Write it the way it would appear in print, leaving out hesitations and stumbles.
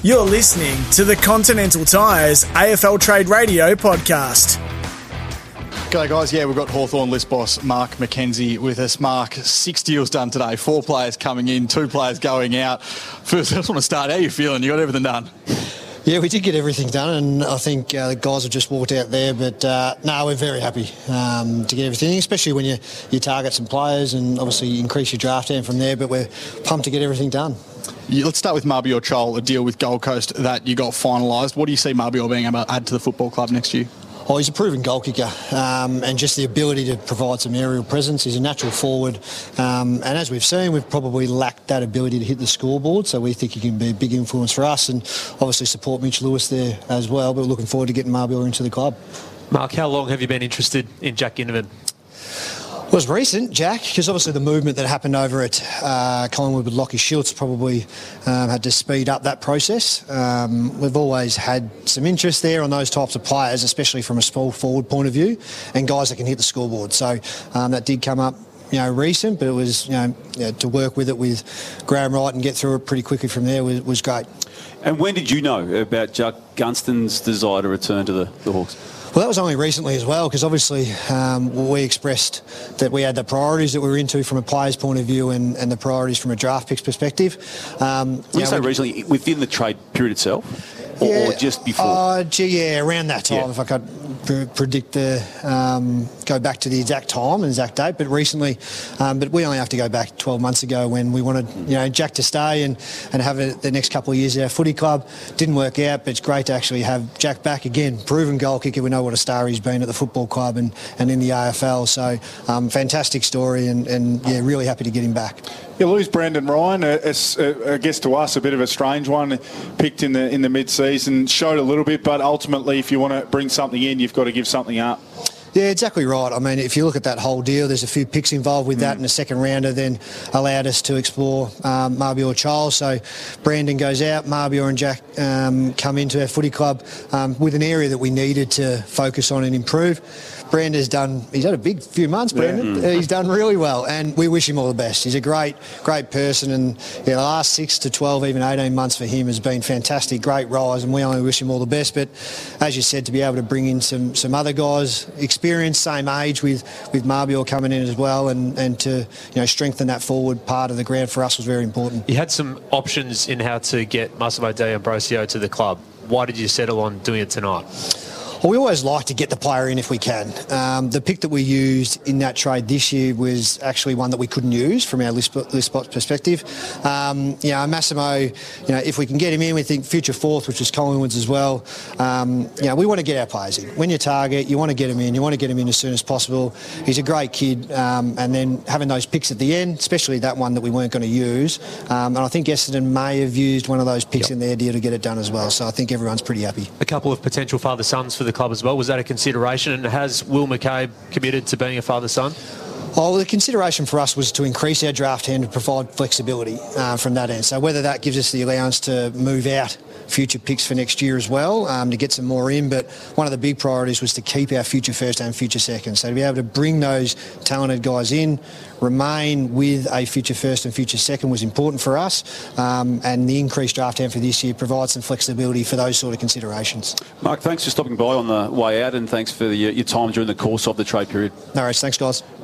You're listening to the Continental Tires AFL Trade Radio podcast. G'day guys, we've got Hawthorn list boss Mark McKenzie with us. Mark, 6 deals done today, 4 players coming in, 2 players going out. First, I just want to start, how are you feeling? You got everything done? Yeah, we did get everything done, and I think the guys have just walked out there. But no, we're very happy to get everything, especially when you target some players and obviously increase your draft end from there. But we're pumped to get everything done. Let's start with Mabior Chol, a deal with Gold Coast that you got finalised. What do you see Mabior being able to add to the football club next year? Oh, he's a proven goal kicker, and just the ability to provide some aerial presence. He's a natural forward, and as we've seen, we've probably lacked that ability to hit the scoreboard, so we think he can be a big influence for us and obviously support Mitch Lewis there as well, but we're looking forward to getting Mabior into the club. Mark, how long have you been interested in Jack Ginnivan? It was recent, Jack, because obviously the movement that happened over at Collingwood with Lachie Schultz probably had to speed up that process. We've always had some interest there on those types of players, especially from a small forward point of view, and guys that can hit the scoreboard. So that did come up, recent, but it was, to work with it with Graham Wright and get through it pretty quickly from there was great. And when did you know about Jack Gunston's desire to return to the Hawks? Well, that was only recently as well, because obviously we expressed that we had the priorities that we were into from a player's point of view and the priorities from a draft picks perspective. When you say recently, within the trade period itself? Or just before? Around that time, if I could predict go back to the exact time and exact date, but recently, but we only have to go back 12 months ago when we wanted, Jack to stay and have the next couple of years at our footy club. Didn't work out, but it's great to actually have Jack back again, proven goal kicker. We know what a star he's been at the football club and in the AFL, so fantastic story and really happy to get him back. You lose Brendan Ryan, I guess to us a bit of a strange one, picked in the mid-season, showed a little bit, but ultimately if you want to bring something in, you've got to give something up. Yeah, exactly right. I mean, if you look at that whole deal, there's a few picks involved with that, and the second rounder then allowed us to explore Mabior Chol. So Brandon goes out, Mabior and Jack come into our footy club with an area that we needed to focus on and improve. Brandon's he's had a big few months, Brandon. Yeah. He's done really well, and we wish him all the best. He's a great person, and the last 6 to 12, even 18 months for him has been fantastic, great rise, and we only wish him all the best. But as you said, to be able to bring in some other guys, experience, same age with Mabior coming in as well, and to strengthen that forward part of the ground for us was very important. You had some options in how to get Massimo D'Ambrosio to the club. Why did you settle on doing it tonight? Well, we always like to get the player in if we can. The pick that we used in that trade this year was actually one that we couldn't use from our list spot perspective. Massimo, if we can get him in, we think future fourth, which is Collingwood's as well. We want to get our players in. When you target, you want to get him in. You want to get him in as soon as possible. He's a great kid, and then having those picks at the end, especially that one that we weren't going to use. And I think Essendon may have used one of those picks in their deal to get it done as well. So I think everyone's pretty happy. A couple of potential father-sons for the club as well. Was that a consideration? And has Will McCabe committed to being a father-son? Well, the consideration for us was to increase our draft end and provide flexibility from that end. So whether that gives us the allowance to move out future picks for next year as well, to get some more in. But one of the big priorities was to keep our future first and future second. So to be able to bring those talented guys in, remain with a future first and future second was important for us. And the increased draft end for this year provides some flexibility for those sort of considerations. Mark, thanks for stopping by on the way out, and thanks for your time during the course of the trade period. No worries. Thanks, guys.